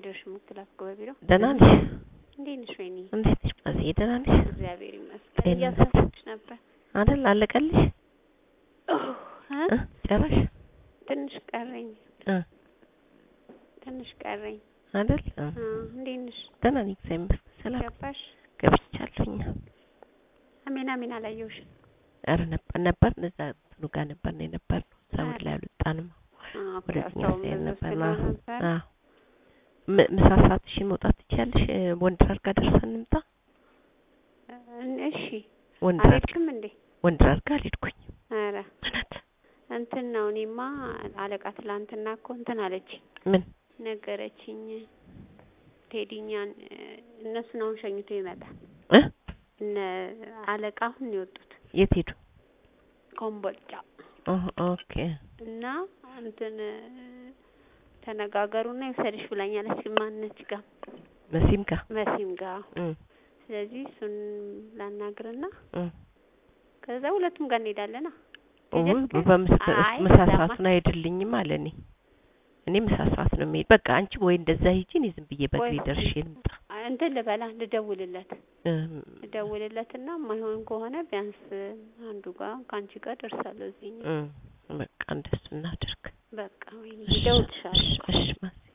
አላየሁሽ ምትላክ በቢሮ ደህና ነሽ እንዴት ነሽ ወይኔ እንዴት ነሽ ማዘዬ ደህና ነሽ እግዚአብሔር ይመስገን እያሰብኩሽ ነበር አይደል አለቀልሽ ጨረሽ ትንሽ ቀረኝ አይደል እንዴት ነሽ ደህና ነኝ እግዚአብሔር ሰላም ገባሽ ገብቻለሁኝ አሜን አላየሁሽ አረ ነበር እዛ እንትኑ ጋር ነበር ነው ሳውዲ ላይ አልወጣንም ነበር ምሳሳትሽን መውጣት ትችያለሽ ወንድራር ጋር ደርሰን እንምጣ እሺ ወንድራርክም እንዴ ወንድራር ጋር ልድኩኝ አረ እንትን ነው እኔማ አለቃ ትላንትና እኮ እንትን አለች ምን ነገረችኝ ቴዲኛን እነሱ ነው ሸኝቶ ይመጣል አለቃ አሁን ይወጡት የት ሄዱ ኮምቦልቻ ኦኬ እና እንትን ተነጋገሩና ይወሰድሽ ብላኛለች ማንነች ጋር መሲም ጋር ስለዚህ እሱን ላናግርና ከዛ ሁለቱም ጋር እንሄዳለና በመሳሳት ነው አይደልኝም አለኝ እኔ መሳሳት ነው የሚሄድ በቃ አንቺ ወይ እንደዛ ሂጂ እኔ ዝም ብዬ በግሬ ደርሼ ልምጣ እንትን ልደውልለትና ማይሆን ከሆነ ቢያንስ አንዱ ጋር ካንቺ ጋር ደርሳለሁ እዚህኛ በቃ እንደሱ እናድርግ በቃ ወይ ደውልሻለሁ እሺ